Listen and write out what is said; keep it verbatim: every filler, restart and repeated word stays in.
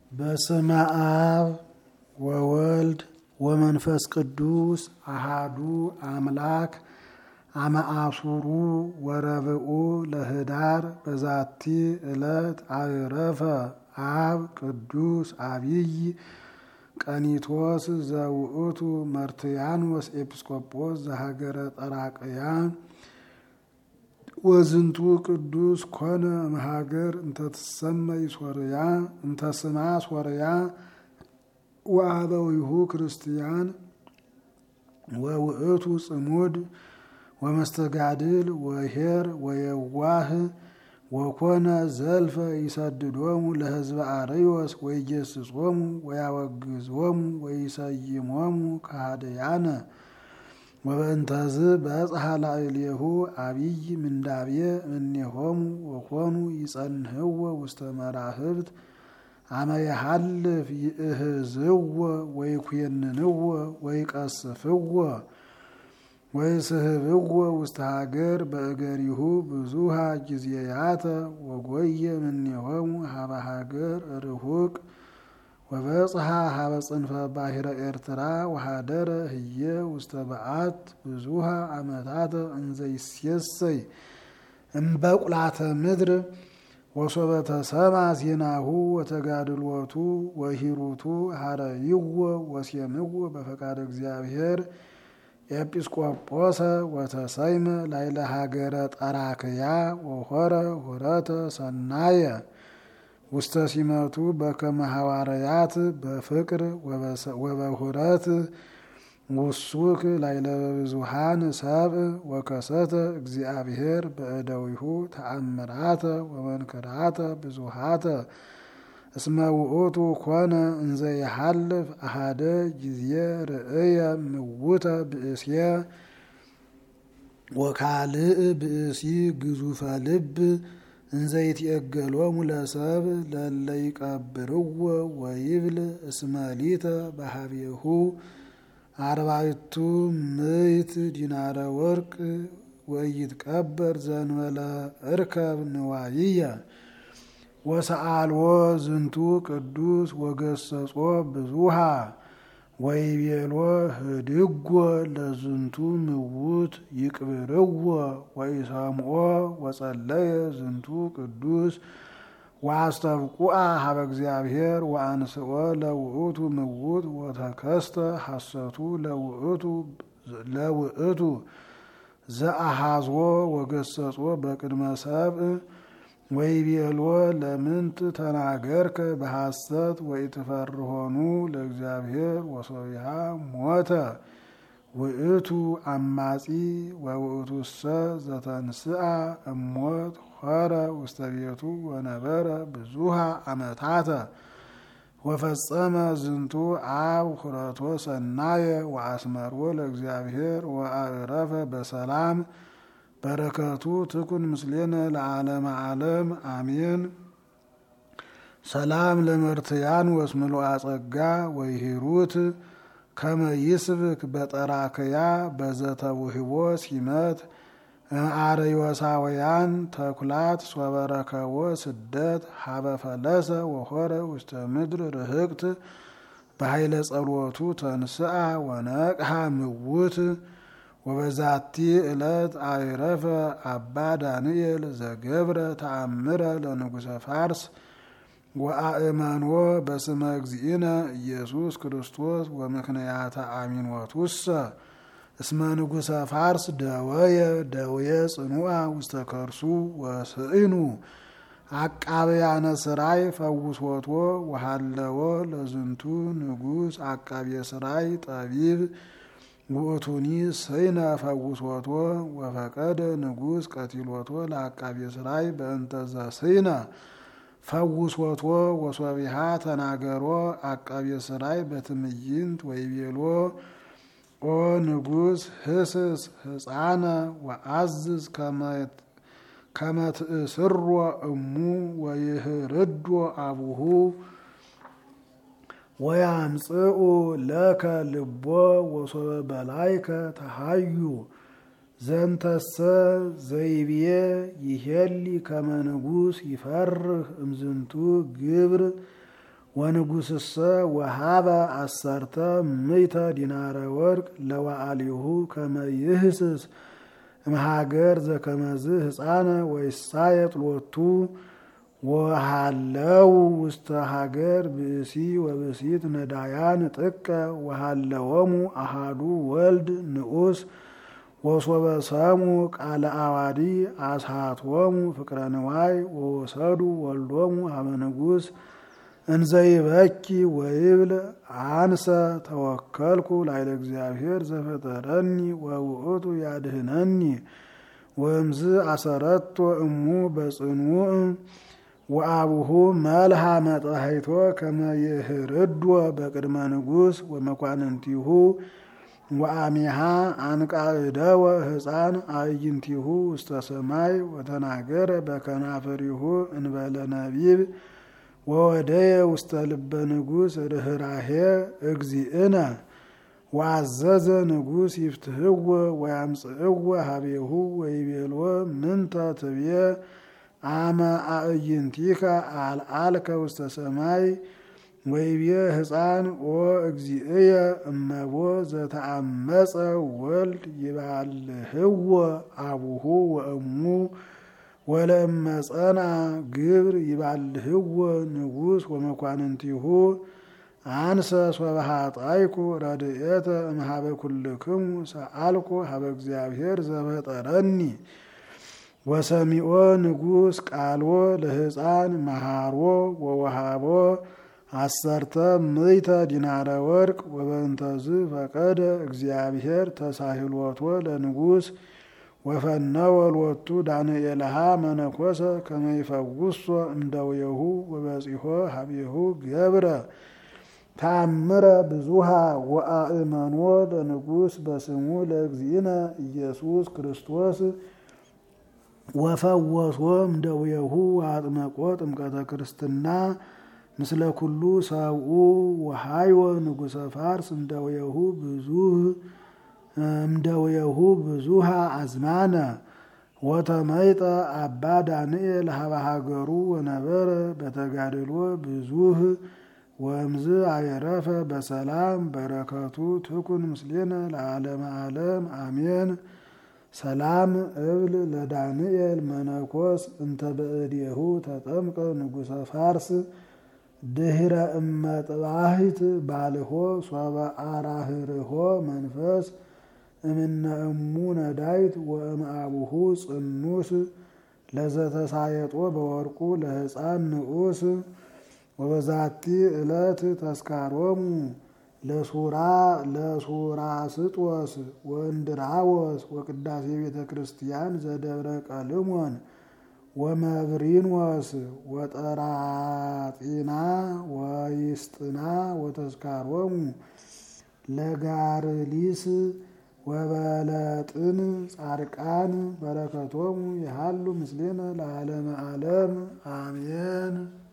በስመ አብ ወወልድ ወመንፈስ ቅዱስ አሃዱ አምላክ አመ አሱሩ ወረብኡ ለህዳር በዛቲ ዕለት አዕረፈ አብ ቅዱስ አቢይ ቀኒቶስ ዘውእቱ መርትያኖስ ኤጲስቆጶስ ዘሀገረ ጠራቅያ ወዝንቱ ቅዱስ ኮነ እምሀገር እንተትሰመይ ሶርያ እንተስማ ሶርያ ወአበዊሁ ክርስቲያን ወውእቱ ጽሙድ ወመስተጋድል ወሄር ወየዋህ ወኮነ ዘልፈ ይሰድዶሙ ለህዝበ አርዮስ ወይጌስጾሙ ወያወግዞሙ ወይሰይሞሙ ከሃደያነ ወበእንተዝ በጽሐ ላዕሌሁ አቢይ ምንዳብየ እምኔሆሙ ወኮኑ ይጸንህዎ ውስተ መራህብት አመ የሐልፍ ይእህዝዎ ወይኩየንንዎ ወይቀስፍዎ ወይስህብዎ ውስተ ሀገር በእገሪሁ ብዙሃ ጊዜያተ ወጎየ እምኔሆሙ ሀበ ሀገር ርሁቅ ወበጽሐ ሀበ ጽንፈ ባሕረ ኤርትራ ወሀደረ ህየ ውስተ በዓት ብዙሃ ዓመታተ እንዘ ይሴሰይ እምበቁላተ ምድር ወሶበ ተሰማ ዜናሁ ወተጋድሎቱ ወሂሩቱ ሀረይዎ ወሴምዎ በፈቃደ እግዚአብሔር ኤጲስቆጶሰ ወተሰይመ ላይለ ሀገረ ጠራክያ ወሆረ ሁረተ ሰናየ ውስተ ሲመቱ በከመ ሐዋርያት በፍቅር ወበሁረት ውሱክ ላይለ ብዙሃን ሰብእ ወከሰተ እግዚአብሔር በእደዊሁ ተአምራተ ወመንክራተ ብዙሃተ እስመ ውእቱ ኮነ እንዘ ይሐልፍ አሐደ ጊዜ ርእየ ምውተ ብእስየ ወካልእ ብእሲ ግዙፈ ልብ እንዘ ይትየገሎሙ ለሰብእ ለለ ይቀብርዎ ወይብል እስመ ሊተ በሀቤሁ አርባዕቱ ምዕት ዲናረ ወርቅ ወይትቀበር ዘእንበለ እርከብ ንዋይየ ወሰአልዎ ዝንቱ ቅዱስ ወገሰጾ ብዙሃ ወይቤሎ ህድጎ ለዝንቱ ምውት ይቅብርዎ ወይሰምዖ ወጸለየ ዝንቱ ቅዱስ ወአስተብቁዐ ሀበ እግዚአብሔር ወአንስኦ ለውእቱ ምውት ወተከስተ ሐሰቱ ለውእቱ ለውእቱ ዘአሃዝዎ ወገሰጾ በቅድመ ሰብእ ወይቤሎ ለምንት ተናገርከ በሐሰት ወኢትፈርሆኑ ለእግዚአብሔር ወሶቢሃ ሞተ ውእቱ አማጺ ወውእቱሰ ዘተንስአ እሞት ሆረ ውስተ ቤቱ ወነበረ ብዙሃ ዓመታተ ወፈጸመ ዝንቱ አብ ሁረቶ ሰናየ ወአስመርዎ ለእግዚአብሔር ወአዕረፈ በሰላም በረከቱ ትኩን ምስሌነ ለዓለመ ዓለም አሜን። ሰላም ለመርትያን ወስምሉአ ጸጋ ወይሂሩት ከመ ይስብክ በጠራክያ በዘተውህቦ ሲመት አርዮሳውያን ተኩላት ሶበረከቦ ስደት ሀበ ፈለሰ ወሆረ ውስተ ምድር ርህቅት በኃይለ ጸሎቱ ተንስአ ወነቅሐ ምውት ወበዛቲ ዕለት አዕረፈ አባ ዳንኤል ዘገብረ ተአምረ ለንጉሰ ፋርስ ወአእመንዎ በስመ እግዚእነ ኢየሱስ ክርስቶስ ወምክንያተ አሚኖቱሰ እስመ ንጉሰ ፋርስ ደወየ ደውየ ጽኑዓ ውስተ ከርሱ ወስኢኑ አቃብያነ ስራይ ፈውሶቶ ወሃለዎ ለዝንቱ ንጉስ አቃብየ ስራይ ጠቢብ ውእቱኒ ሰይነ ፈውሶቶ ወፈቀደ ንጉስ ቀቲሎቶ ለአቃብየ ስራይ በእንተዘ ሰይነ ፈውሶቶ ወሶቢሃ ተናገሮ አቃብየ ስራይ በትምይንት ወይቤሎ ኦ ንጉስ ህስስ ህፃነ ወአዝዝ ከመ ትእስሮ እሙ ወይህርዶ አቡሁ ወያምጽኡ ለከ ልቦ ወሶበ በላይከ ተሃዩ ዘንተሰ ዘይብዬ ይሄሊ ከመ ንጉስ ይፈርህ እምዝንቱ ግብር ወንጉስሰ ወሃበ አሰርተ ምይተ ዲናረ ወርቅ ለዋአሊሁ ከመ ይህስስ እምሃገር ዘከመዝ ህፃነ ወይሳየጥ ሎቱ ወሃለው ውስተ ሀገር ብእሲ ወብእሲት ነዳያን ጥቀ ወሃለወሙ አሃዱ ወልድ ንዑስ ወሶበ ሰሙ ቃለ አዋዲ አስሃቶሙ ፍቅረ ንዋይ ወወሰዱ ወልዶሙ ሀበ ንጉስ እንዘይበኪ ወይብል አንሰ ተወከልኩ ላይለ እግዚአብሔር ዘፈጠረኒ ወውእቱ ያድህነኒ ወእምዝ አሰረቶ እሙ በጽኑዕ ወአቡሁ መልሃ መጥሐይቶ ከመ ይህርዶ በቅድመ ንጉስ ወመኳንንቲሁ ወአሚሃ አንቃዕደወ ህፃን አዕይንቲሁ ውስተ ሰማይ ወተናገረ በከናፍሪሁ እንበለ ነቢብ ወወደየ ውስተ ልበ ንጉስ ርህራሄ እግዚእነ ወአዘዘ ንጉስ ይፍትህዎ ወያምጽእዎ ሀቤሁ ወይቤልዎ ምንተ ትብየ አመ አዕይንቲከ አልአልከ ውስተ ሰማይ ወይቤ ህፃን ኦ እግዚእየ እመቦ ዘተአመፀ ወልድ ይባልህዎ አቡሁ ወእሙ ወለእመ ጸና ግብር ይባልህዎ ንጉስ ወመኳንንቲሁ አንሰ ሶበ ኃጣይኩ ረድኤተ እምሃበ ኩልክሙ ሰአልኩ ሀበ እግዚአብሔር ዘፈጠረኒ ወሰሚኦ ንጉስ ቃልዎ ለህፃን መሃሮ ወወሃቦ አሰርተ ምይተ ዲናረ ወርቅ ወበእንተዝ ፈቀደ እግዚአብሔር ተሳሂሎቶ ለንጉስ ወፈነወ ሎቱ ዳንኤልሃ መነኮሰ ከመ ይፈውሶ እምደዌሁ ወበጺሖ ሀቤሁ ገብረ ተአምረ ብዙሃ ወአእመኖ ለንጉስ በስሙ ለእግዚእነ ኢየሱስ ክርስቶስ ወፈወሶ እምደዌሁ ወአጥመቆ ጥምቀተ ክርስትና ምስለ ኩሉ ሰብኡ ወሃይወ ንጉሰ ፋርስ እምደዌሁ ብዙህ እምደዌሁ ብዙሃ አዝማነ ወተመይጠ አባ ዳንኤል ሀበ ሀገሩ ወነበረ በተጋድሎ ብዙህ ወእምዝ አየረፈ በሰላም በረከቱ ትኩን ምስሌነ ለዓለመ ዓለም አሜን። ሰላም እብል ለዳንኤል መነኮስ እንተ በእዴሁ ተጠምቀ ንጉሰ ፋርስ ድህረ እመጥባሂት ባልሆ ሶበ አራህርሆ መንፈስ እምነ እሙ ነዳይት ወእምአቡሁ ጽኑስ ለዘተሳየጦ በወርቁ ለህፃን ንዑስ ወበዛቲ ዕለት ተስካሮሙ ለሱራ ለሱራስጦስ ወእንድራዎስ ወቅዳሴ ቤተ ክርስቲያን ዘደብረ ቀልሞን ወመብሪንዎስ ወጠራጢና ወይስጥና ወተስካሮሙ ለጋርሊስ ወበለጥን ጻድቃን በረከቶሙ ይሃሉ ምስሌነ ለዓለመ ዓለም አሜን።